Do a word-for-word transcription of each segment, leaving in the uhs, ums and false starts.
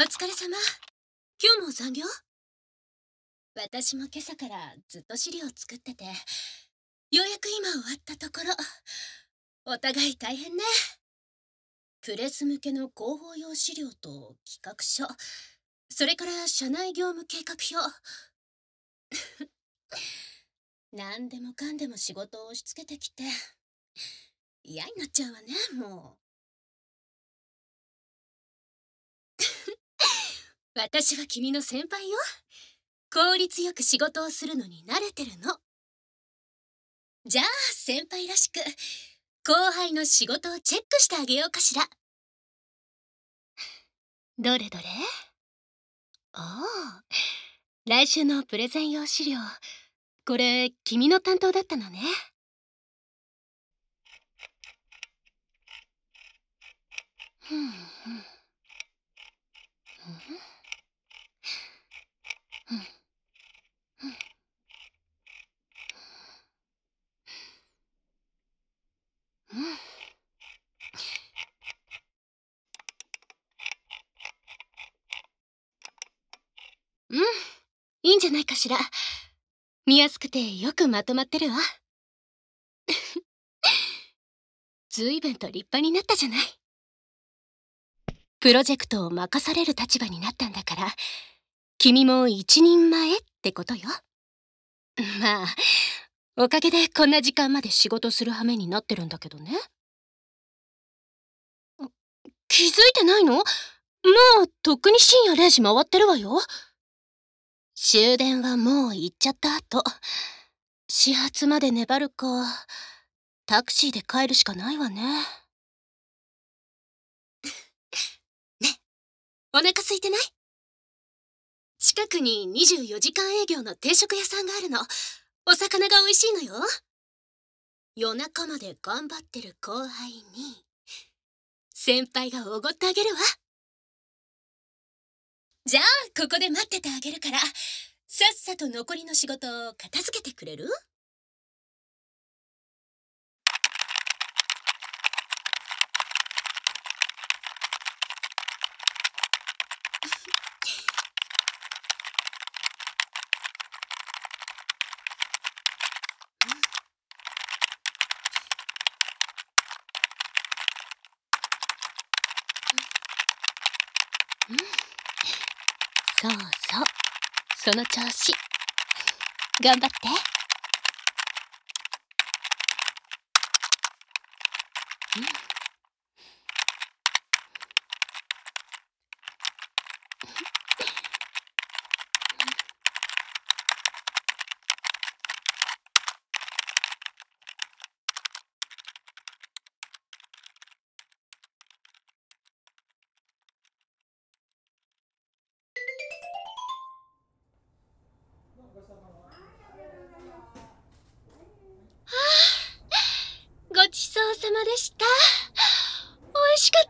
疲れ様。今日も残業？私も今朝からずっと資料を作ってて、ようやく今終わったところ。お互い大変ね。プレス向けの広報用資料と企画書、それから社内業務計画表。何でもかんでも仕事を押し付けてきて、嫌になっちゃうわね、もう。私は君の先輩よ。効率よく仕事をするのに慣れてるの。じゃあ先輩らしく後輩の仕事をチェックしてあげようかしら。どれどれ。おお、来週のプレゼン用資料、これ君の担当だったのね。ふんふんふんふんふん。うん、いいんじゃないかしら。見やすくてよくまとまってるわ。ずいぶんと立派になったじゃない。プロジェクトを任される立場になったんだから、君も一人前ってことよ。まあ、おかげでこんな時間まで仕事する羽目になってるんだけどね。気づいてないの？もうとっくに深夜れいじ回ってるわよ。終電はもう行っちゃった後、始発まで粘るか、タクシーで帰るしかないわね。ね、お腹空いてない？近くににじゅうよじかん営業の定食屋さんがあるの。お魚が美味しいのよ。夜中まで頑張ってる後輩に先輩がおごってあげるわ。じゃあここで待っててあげるから、さっさと残りの仕事を片付けてくれる？うん、そうそう、その調子。頑張って。うん、ごちそうさまでした。おいしかった。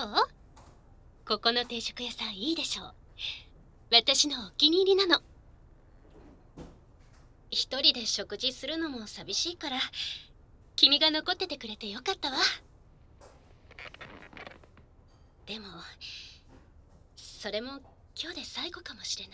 どう？ここの定食屋さんいいでしょう。私のお気に入りなの。一人で食事するのも寂しいから、君が残っててくれてよかったわ。でもそれも今日で最後かもしれない。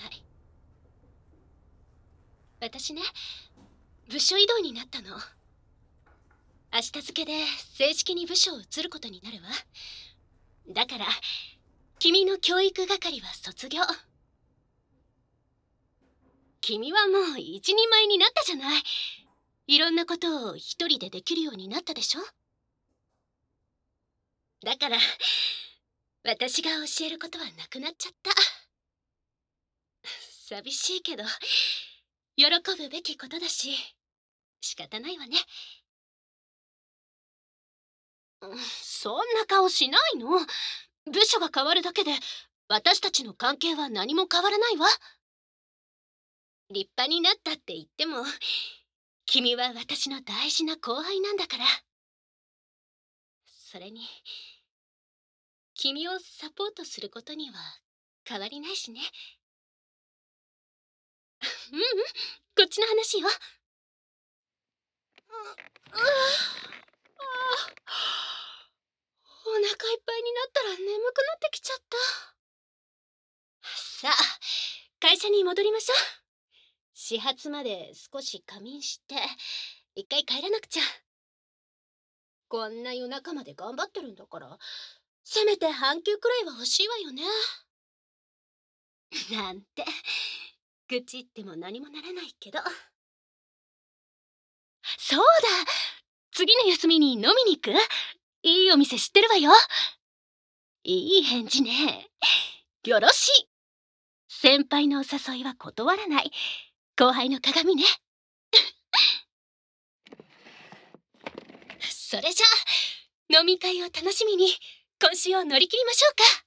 私ね、部署異動になったの。明日付で正式に部署を移ることになるわ。だから君の教育係は卒業。君はもう一人前になったじゃない。いろんなことを一人でできるようになったでしょ。だから私が教えることはなくなっちゃった。寂しいけど喜ぶべきことだし仕方ないわね。そんな顔しないの。部署が変わるだけで私たちの関係は何も変わらないわ。立派になったって言っても君は私の大事な後輩なんだから。それに君をサポートすることには変わりないしね。ううん、こっちの話よ。ううああ、 腹いっぱいになったら眠くなってきちゃった。さあ、会社に戻りましょう。始発まで少し仮眠して一回帰らなくちゃ。こんな夜中まで頑張ってるんだから、せめて半休くらいは欲しいわよね。なんて愚痴っても何もならないけど。そうだ、次の休みに飲みに行く？いいお店知ってるわよ。いい返事ね。よろしい。先輩のお誘いは断らない。後輩の鏡ね。それじゃあ飲み会を楽しみに今週を乗り切りましょうか。